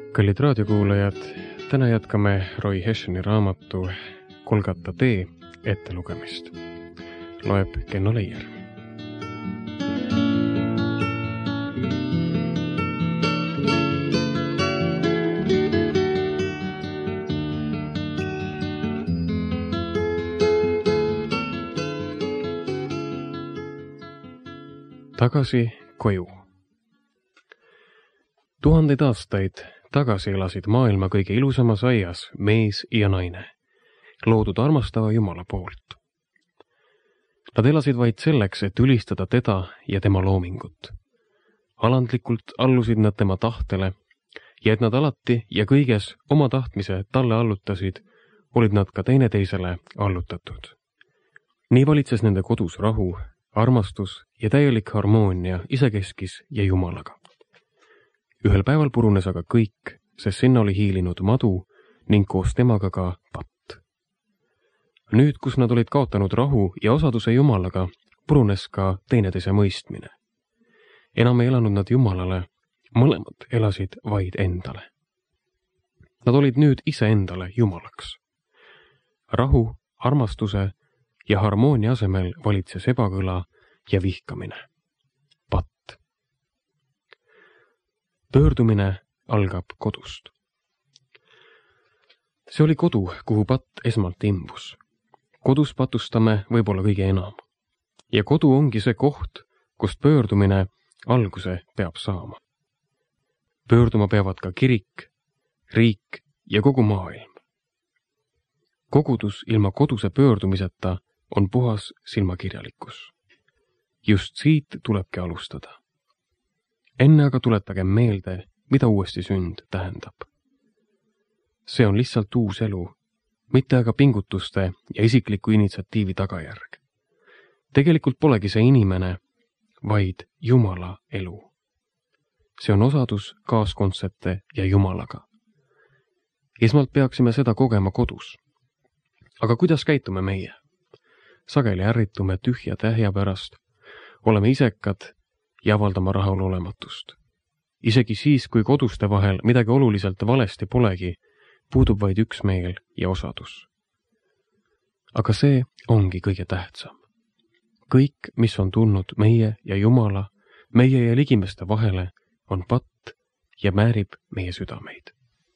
Kallid raadiokuulajad, täna jätkame Roy Hessioni raamatu Kolgata tee ettelugemist. Loeb Kenno Leier. Tagasi koju. Tuhandeid aastaid tagasi elasid maailma kõige ilusamas aias mees ja naine, loodud armastava Jumala poolt. Nad elasid vaid selleks, et ülistada teda ja tema loomingut. Alandlikult allusid nad tema tahtele ja et nad alati ja kõiges oma tahtmise talle allutasid, olid nad ka teineteisele allutatud. Nii valitses nende kodus rahu, armastus ja täielik harmoonia isekeskis ja Jumalaga. Ühel päeval purunes aga kõik, sest sinna oli hiilinud madu ning koos temaga ka patt. Nüüd, kus nad olid kaotanud rahu ja osaduse Jumalaga, purunes ka teineteise mõistmine. Enam ei elanud nad Jumalale, mõlemad elasid vaid endale. Nad olid nüüd iseendale Jumalaks. Rahu, armastuse ja harmoonia asemel valitses ebakõla ja vihkamine. Patt. Pöördumine algab kodust. See oli kodu, kuhu patt esmalt imbus. Kodus patustame võib-olla kõige enam. Ja kodu ongi see koht, kust pöördumine alguse peab saama. Pöörduma peavad ka kirik, riik ja kogu maailm. Kogudus ilma koduse pöördumiseta on puhas silmakirjalikkus. Just siit tulebki alustada. Enne aga tuletage meelde, mida uuesti sünd tähendab. See on lihtsalt uus elu, mitte aga pingutuste ja isikliku initsiatiivi tagajärg. Tegelikult polegi see inimene, vaid Jumala elu. See on osadus kaaskontsepte ja Jumalaga. Esmalt peaksime seda kogema kodus. Aga kuidas käitume meie? Sageli ärritume tühja tähja pärast, oleme isekad ja avaldama rahulolematust. Isegi siis, kui koduste vahel midagi oluliselt valesti polegi, puudub vaid üksmeel ja osadus. Aga see ongi kõige tähtsam. Kõik, mis on tulnud meie ja Jumala, meie ja ligimeste vahele, on patt ja määrib meie südameid.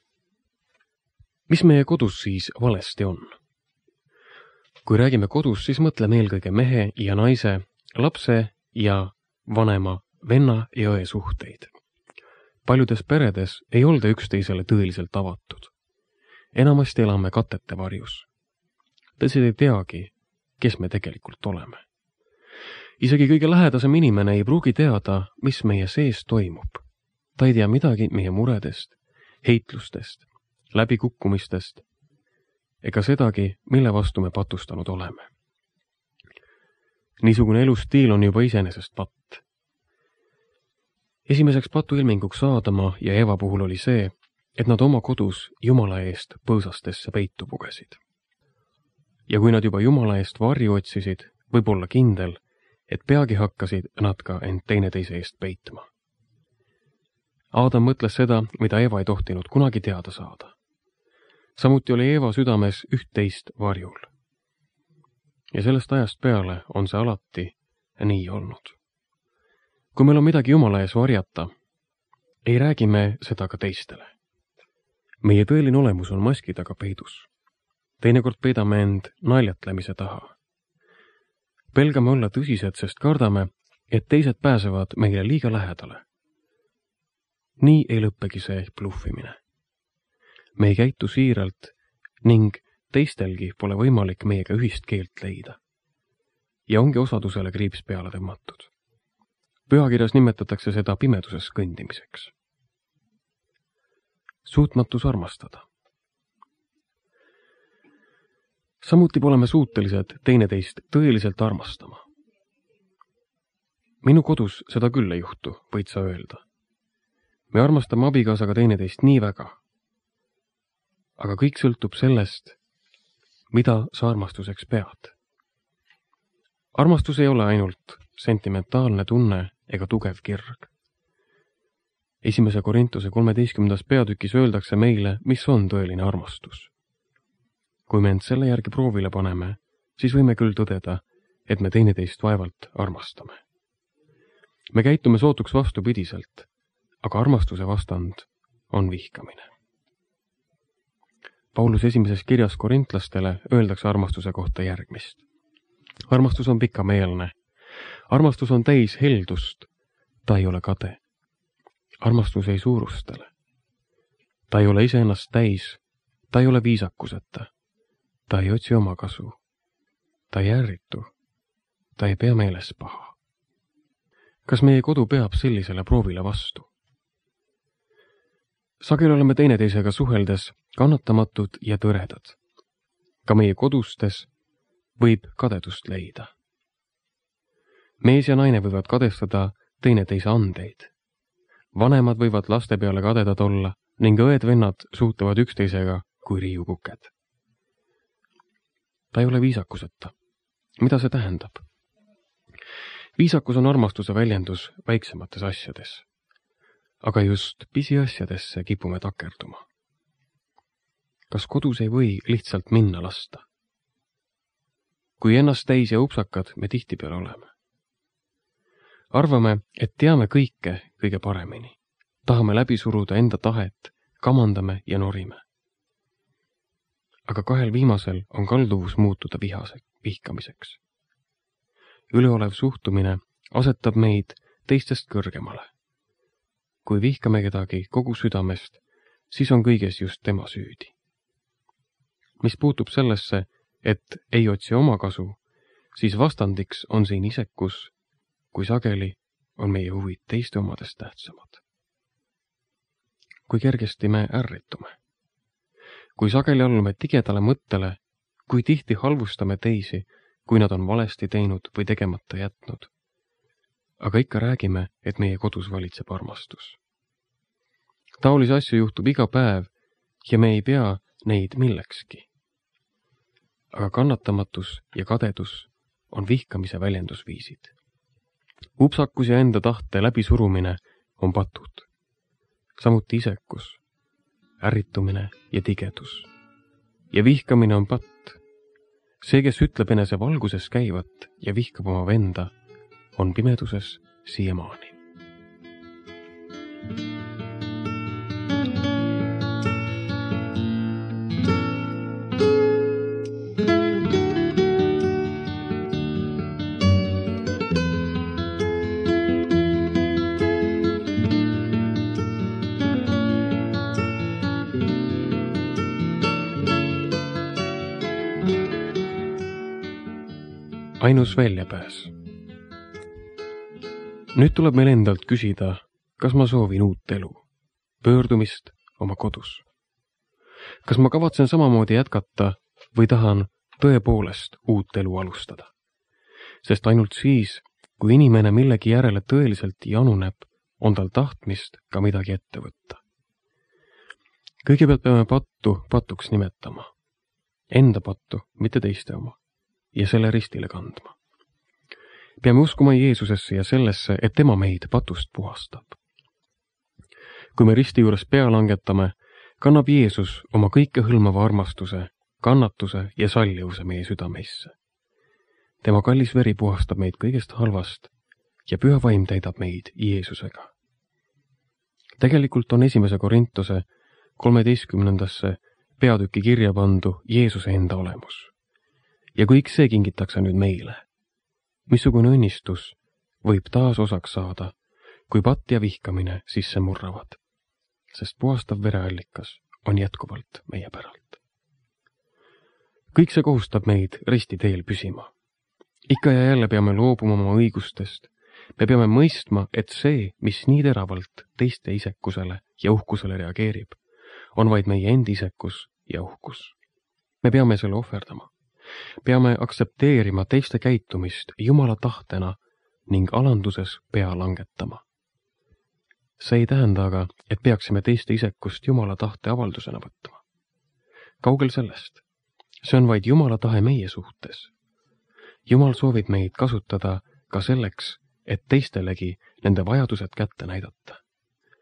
Mis meie kodus siis valesti on? Kui räägime kodus, siis mõtleme eelkõige mehe ja naise, lapse ja vanema, venna ja õe suhteid. Paljudes peredes ei olda üksteisele tõeliselt avatud. Enamasti elame katete varjus. Teised ei teagi, kes me tegelikult oleme. Isegi kõige lähedasem inimene ei pruugi teada, mis meie sees toimub. Ta ei tea midagi meie muredest, heitlustest, läbikukkumistest ega sedagi, mille vastu me patustanud oleme. Niisugune elustiil on juba iseenesest patt. Esimeseks patuilminguks Aadama ja Eva puhul oli see, et nad oma kodus Jumala eest põõsastesse peitu pugesid. Ja kui nad juba Jumala eest varju otsisid, võib olla kindel, et peagi hakkasid nad ka end teineteise eest peitma. Aadam mõtles seda, mida Eva ei tohtinud kunagi teada saada. Samuti oli Eva südames üht-teist varjul. Ja sellest ajast peale on see alati nii olnud. Kui meil on midagi Jumala ees varjata, ei räägi me seda ka teistele. Meie tõeline olemus on maski taga peidus. Teinekord peidame end naljatlemise taha. Pelgame olla tõsised, sest kardame, et teised pääsevad meile liiga lähedale. Nii ei lõppegi see bluffimine. Me ei käitu siiralt ning teistelgi pole võimalik meiega ühist keelt leida. Ja ongi osadusele kriips peale tõmmatud. Pühakirjas nimetatakse seda pimeduses kõndimiseks. Suutmatus armastada. Samuti pole me suutelised teineteist tõeliselt armastama. Minu kodus seda küll ei juhtu, võid sa öelda. Me armastame abikaasaga teineteist nii väga. Aga kõik sõltub sellest, mida sa armastuseks pead. Armastus ei ole ainult sentimentaalne tunne ega tugev kirg. 1. Korintuse 13. peatükis öeldakse meile, mis on tõeline armastus. Kui me end selle järgi proovile paneme, siis võime küll tõdeda, et me teineteist vaevalt armastame. Me käitume sootuks vastupidiselt, aga armastuse vastand on vihkamine. Paulus esimeses kirjas korintlastele öeldakse armastuse kohta järgmist. Armastus on pikameelne. Armastus on täis heldust. Ta ei ole kade. Armastus ei suurustele. Ta ei ole iseennast täis. Ta ei ole viisakuseta. Ta ei otsi oma kasu. Ta ei ärritu. Ta ei pea meeles paha. Kas meie kodu peab sellisele proovile vastu? Sageli oleme teineteisega suheldes kannatamatud ja tõredad. Ka meie kodustes võib kadedust leida. Mees ja naine võivad kadestada teineteise andeid. Vanemad võivad laste peale kadedad olla ning õed-vennad suhtlevad üksteisega kui riiukuked. Ta ei ole viisakuseta. Mida see tähendab? Viisakus on armastuse väljendus väiksemates asjades. Aga just pisiasjadesse kipume takerduma. Kas kodus ei või lihtsalt minna lasta? Kui ennast täis ja upsakad me tihtipeale oleme. Arvame, et teame kõike kõige paremini. Tahame läbi suruda enda tahet, kamandame ja norime. Aga kahel viimasel on kalduvus muutuda vihkamiseks. Üleolev suhtumine asetab meid teistest kõrgemale. Kui vihkame kedagi kogu südamest, siis on kõiges just tema süüdi. Mis puutub sellesse, et ei otsi oma kasu, siis vastandiks on siin isekus, kui sageli on meie huvid teiste omadest tähtsamad. Kui kergesti me ärritume. Kui sageli allume tigedale mõttele, kui tihti halvustame teisi, kui nad on valesti teinud või tegemata jätnud. Aga ikka räägime, et meie kodus valitseb armastus. Taolisi asju juhtub iga päev ja me ei pea neid millekski. Aga kannatamatus ja kadedus on vihkamise väljendusviisid. Upsakus ja enda tahte läbisurumine on patud. Samuti isekus, ärritumine ja tigedus. Ja vihkamine on patt. See, kes ütleb enese valguses käivat ja vihkab oma venda, on pimeduses siiamaani. Ainus väljapääs. Nüüd tuleb meil endalt küsida, kas ma soovin uut elu, pöördumist oma kodus. Kas ma kavatsen samamoodi jätkata või tahan tõepoolest uut elu alustada? Sest ainult siis, kui inimene millegi järele tõeliselt januneb, on tal tahtmist ka midagi ette võtta. Kõigepealt peame pattu patuks nimetama. Enda pattu, mitte teiste oma. Ja selle ristile kandma. Peame uskuma Jeesusesse ja sellesse, et tema meid patust puhastab. Kui me risti juures pea langetame, kannab Jeesus oma kõikehõlmava armastuse, kannatuse ja sallivuse meie südameisse. Tema kallis veri puhastab meid kõigest halvast ja püha vaim täidab meid Jeesusega. Tegelikult on 1. Korintuse 13. peatüki kirja pandu Jeesuse enda olemus. Ja kõik see kingitakse nüüd meile. Missugune õnnistus võib taas osaks saada, kui patt ja vihkamine sisse murravad, sest puhastav vereallikas on jätkuvalt meie päralt. Kõik see kohustab meid risti teel püsima. Ikka ja jälle peame loobuma oma õigustest. Me peame mõistma, et see, mis nii teravalt teiste isekusele ja uhkusele reageerib, on vaid meie endi isekus ja uhkus. Me peame selle ohverdama. Peame aktsepteerima teiste käitumist Jumala tahtena ning alanduses pea langetama. See ei tähenda aga, et peaksime teiste isekust Jumala tahte avaldusena võtma. Kaugel sellest. See on vaid Jumala tahe meie suhtes. Jumal soovib meid kasutada ka selleks, et teistelegi nende vajadused kätte näidata.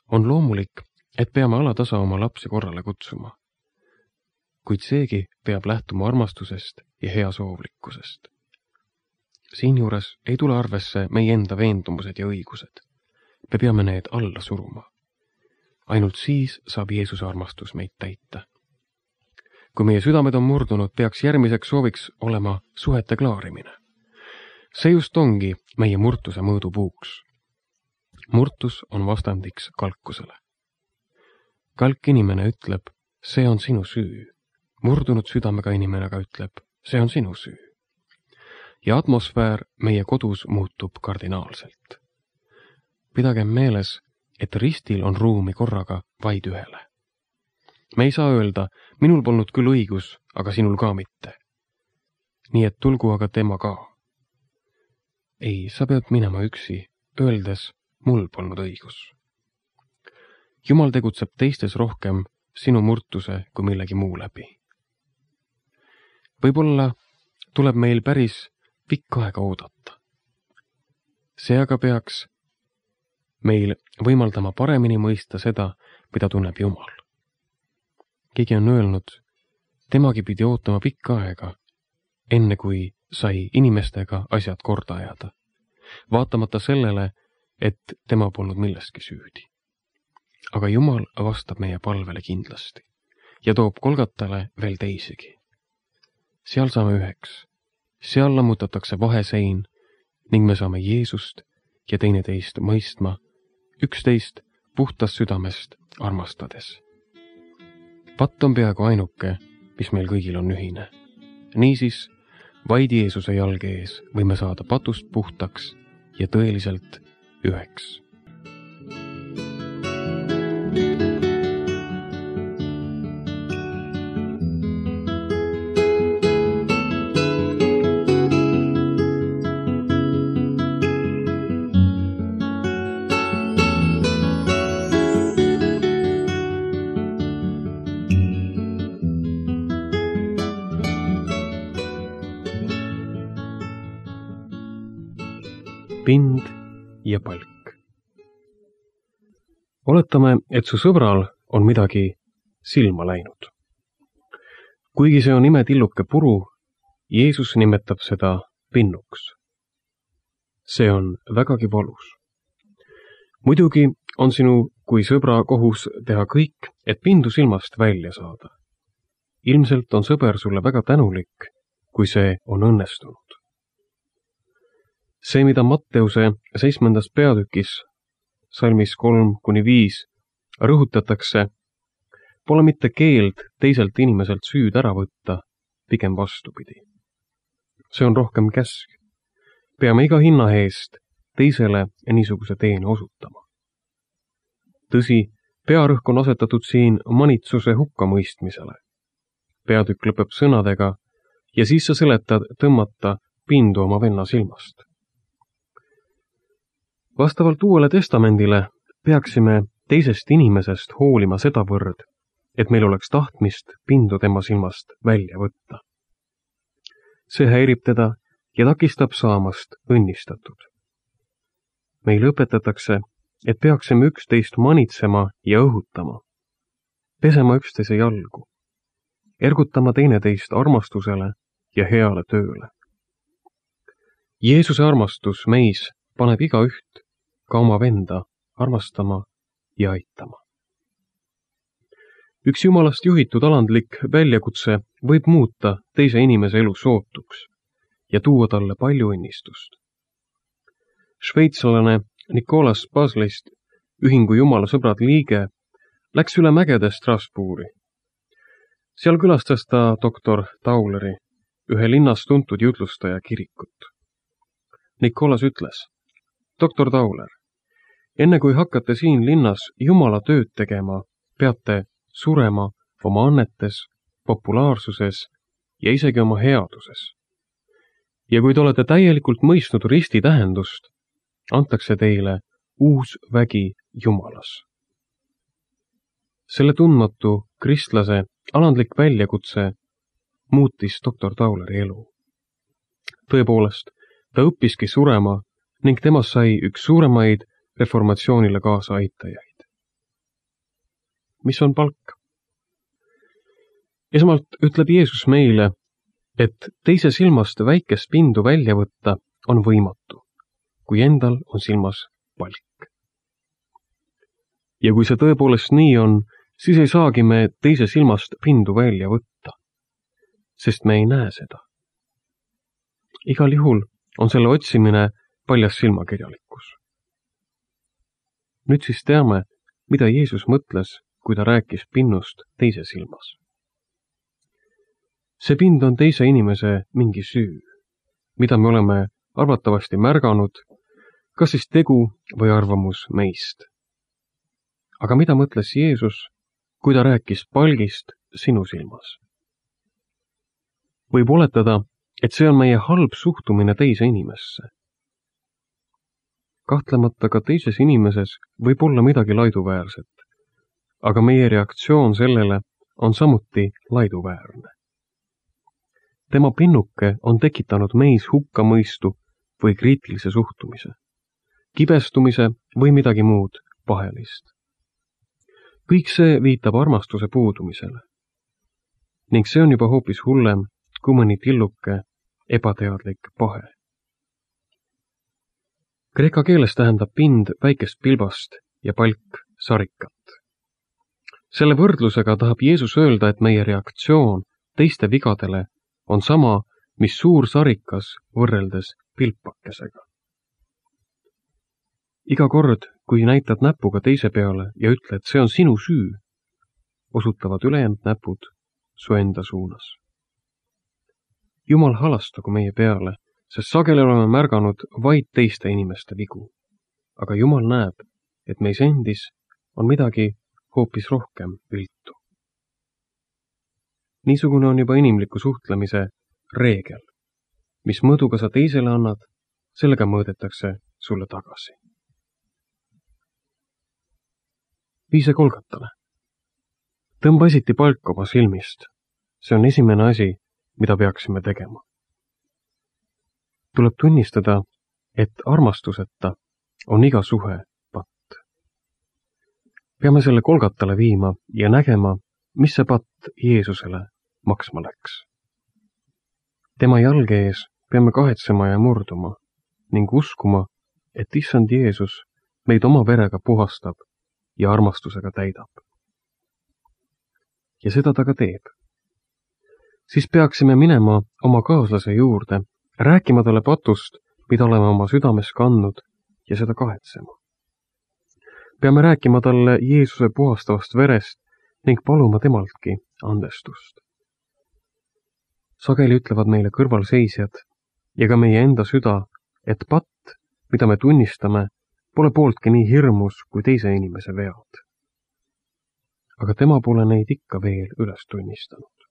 On loomulik, et peame alatasa oma lapsi korrale kutsuma. Kuid seegi peab lähtuma armastusest ja heasoovlikkusest. Siinjuures ei tule arvesse meie enda veendumused ja õigused. Me peame need alla suruma. Ainult siis saab Jeesuse armastus meid täita. Kui meie südamed on murdunud, peaks järgmiseks sooviks olema suhete klaarimine. See just ongi meie murtuse mõõdupuuks. Murtus on vastandiks kalkusele. Kalk inimene ütleb, see on sinu süü. Murdunud südamega inimene aga ütleb, see on sinu süü. Ja atmosfäär meie kodus muutub kardinaalselt. Pidagem meeles, et ristil on ruumi korraga vaid ühele. Me ei saa öelda, minul polnud küll õigus, aga sinul ka mitte. Nii et tulgu aga tema ka. Ei, sa pead minema üksi, öeldes, mul polnud õigus. Jumal tegutseb teistes rohkem sinu murtuse kui millegi muu läbi. Võib-olla tuleb meil päris pikk aega oodata. See aga peaks meil võimaldama paremini mõista seda, mida tunneb Jumal. Keegi on öelnud, temagi pidi ootama pikka aega, enne kui sai inimestega asjad korda ajada, vaatamata sellele, et tema polnud milleski süüdi. Aga Jumal vastab meie palvele kindlasti ja toob Golgatale veel teisigi. Seal saame üheks, seal lammutatakse vahesein ning me saame Jeesust ja teineteist mõistma, üksteist puhtast südamest armastades. Patt on peaaegu ainuke, mis meil kõigil on ühine. Niisiis, vaid Jeesuse jalge ees võime saada patust puhtaks ja tõeliselt üheks. Pind ja palk. Oletame, et su sõbral on midagi silma läinud. Kuigi see on imetilluke puru, Jeesus nimetab seda pinnuks. See on vägagi valus. Muidugi on sinu kui sõbra kohus teha kõik, et pindu silmast välja saada. Ilmselt on sõber sulle väga tänulik, kui see on õnnestunud. See, mida Matteuse 7. peatükis, salmis 3-5, rõhutatakse, pole mitte keeld teiselt inimeselt süüd ära võtta, pigem vastupidi. See on rohkem käsk. Peame iga hinna eest teisele niisuguse teene osutama. Tõsi, pearõhk on asetatud siin manitsuse hukkamõistmisele. Peatükk lõpeb sõnadega ja siis sa seletad tõmmata pindu oma venna silmast. Vastavalt Uuele Testamendile peaksime teisest inimesest hoolima sedavõrd, et meil oleks tahtmist pindu tema silmast välja võtta. See häirib teda ja takistab saamast õnnistatud. Meile õpetatakse, et peaksime üksteist manitsema ja õhutama, pesema üksteise jalgu, ergutama teineteist armastusele ja heale tööle. Jeesuse armastus meis paneb igaüht, ka oma venda, armastama ja aitama. Üks Jumalast juhitud alandlik väljakutse võib muuta teise inimese elu sootuks ja tuua talle palju õnnistust. Šveitslane Nicolas Baslist, ühingu Jumala sõbrad liige, läks üle mägede Strasbourgi. Seal külastas ta doktor Tauleri, ühe linnas tuntud jutlustaja kirikut. Nicolas ütles, doktor Tauler, enne kui hakkate siin linnas Jumala tööd tegema, peate surema oma annetes, populaarsuses ja isegi oma headuses. Ja kui te olete täielikult mõistnud risti tähendust, antakse teile uus vägi Jumalas. Selle tundmatu kristlase alandlik väljakutse muutis doktor Tauleri elu. Tõepoolest, ta õppiski surema ning temast sai üks suuremaid reformatsioonile kaasa aitajaid. mis on palk. Esmalt ütleb Jeesus meile, et teise silmast väikest pindu välja võtta on võimatu, kui endal on silmas palk. Ja kui see tõepoolest nii on, siis ei saagi me teise silmast pindu välja võtta, sest me ei näe seda. Igal juhul on selle otsimine paljas silmakirjalikkus. Nüüd siis teame, mida Jeesus mõtles, kui ta rääkis pinnust teise silmas. See pind on teise inimese mingi süü, mida me oleme arvatavasti märganud, kas siis tegu või arvamus meist. Aga mida mõtles Jeesus, kui ta rääkis palgist sinu silmas? Võib oletada, et see on meie halb suhtumine teise inimesse. Kahtlemata ka teises inimeses võib olla midagi laiduväärset, aga meie reaktsioon sellele on samuti laiduväärne. Tema pinnuke on tekitanud meis hukkamõistu või kriitilise suhtumise, kibestumise või midagi muud pahelist. Kõik see viitab armastuse puudumisele. Ning see on juba hoopis hullem kui mõni tilluke ebateadlik pahe. Kreeka keeles tähendab pind väikest pilbast ja palk sarikat. Selle võrdlusega tahab Jeesus öelda, et meie reaktsioon teiste vigadele on sama, mis suur sarikas võrreldes pilpakesega. Iga kord, kui näitad näpuga teise peale ja ütled, et see on sinu süü, osutavad ülejäänud näpud su enda suunas. Jumal halastagu meie peale, sest sageli oleme märganud vaid teiste inimeste vigu. Aga Jumal näeb, et meis endis on midagi hoopis rohkem viltu. Niisugune on juba inimliku suhtlemise reegel. Mis mõõduga sa teisele annad, sellega mõõdetakse sulle tagasi. Viise Kolgatale. Tõmba esiti palk oma silmist. See on esimene asi, mida peaksime tegema. Tuleb tunnistada, et armastuseta on iga suhe patt. Peame selle Kolgatale viima ja nägema, mis see patt Jeesusele maksma läks. Tema jalge ees peame kahetsema ja murduma ning uskuma, et issand Jeesus meid oma verega puhastab ja armastusega täidab. Ja seda ta ka teeb. Siis peaksime minema oma kaaslase juurde, rääkima talle patust, mida oleme oma südames kandnud ja seda kahetsema. Peame rääkima talle Jeesuse puhastavast verest ning paluma temaltki andestust. Sageli ütlevad meile kõrvalseisjad ja ka meie enda süda, et patt, mida me tunnistame, pole pooltki nii hirmus kui teise inimese vead. Aga tema pole neid ikka veel üles tunnistanud.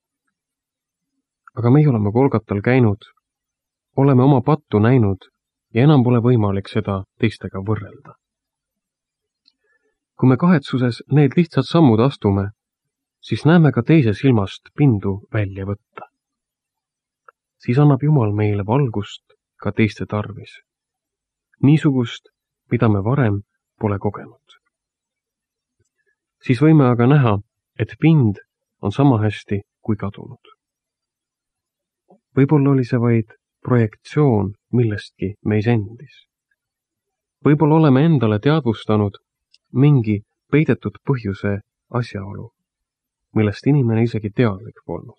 Aga meie oleme Kolgatal käinud, oleme oma pattu näinud ja enam pole võimalik seda teistega võrrelda. Kui me kahetsuses need lihtsad sammud astume, siis näeme ka teise silmast pindu välja võtta. Siis annab Jumal meile valgust ka teiste tarvis. Niisugust, mida me varem pole kogenud. Siis võime aga näha, et pind on sama hästi kui kadunud. Võib-olla oli see vaid projektsioon millestki meis endis. Võib-olla oleme endale teadvustanud mingi peidetud põhjuse asjaolu, millest inimene isegi teadlik polnud.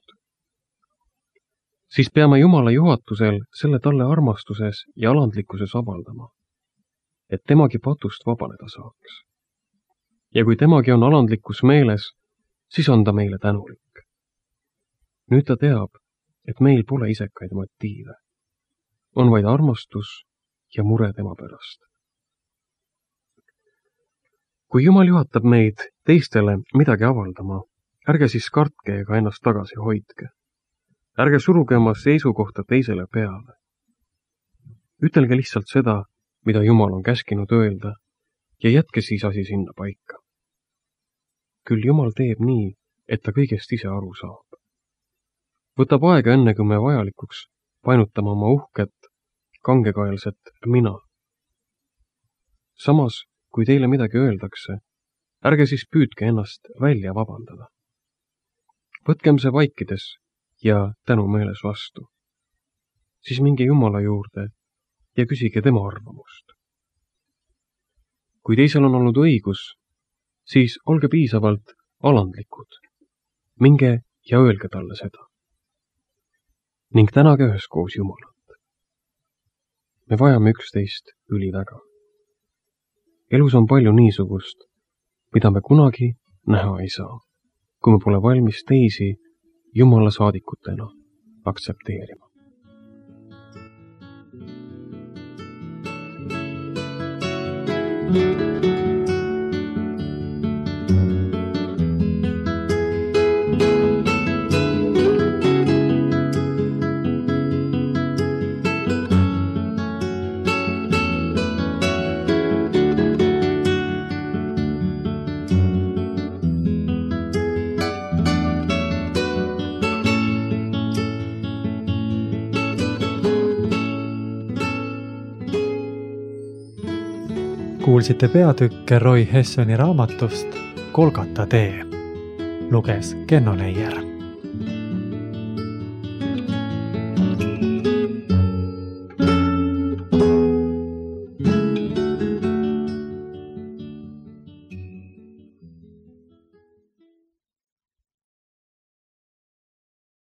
Siis peame Jumala juhatusel selle talle armastuses ja alandlikkuses avaldama, et temagi patust vabaneda saaks. Ja kui temagi on alandlikkus meeles, siis on ta meile tänulik. Nüüd ta teab, et meil pole isekaid motiive. On vaid armastus ja mure tema pärast. Kui Jumal juhatab meid teistele midagi avaldama, ärge siis kartke ega ennast tagasi hoidke. Ärge suruge oma seisukohta teisele peale. Ütelge lihtsalt seda, mida Jumal on käskinud öelda, ja jätke siis asi sinna paika. Küll Jumal teeb nii, et ta kõigest ise aru saab. Võtab aega enne, kui me vajalikuks painutame oma uhket, kangekaelset mina. Samas, kui teile midagi öeldakse, ärge siis püüdke ennast välja vabandada. Võtkem see vaikides ja tänu meeles vastu. Siis minge Jumala juurde ja küsige tema arvamust. Kui teisel on olnud õigus, siis olge piisavalt alandlikud. Minge ja öelge talle seda. Ning tänage üheskoos Jumalat. Me vajame üksteist üliväga. Elus on palju niisugust, mida me kunagi näha ei saa, kui me pole valmis teisi Jumala saadikutena aktsepteerima. Kuulsite peatükke Roy Hessoni raamatust Golgata tee. Luges Kenno Leier.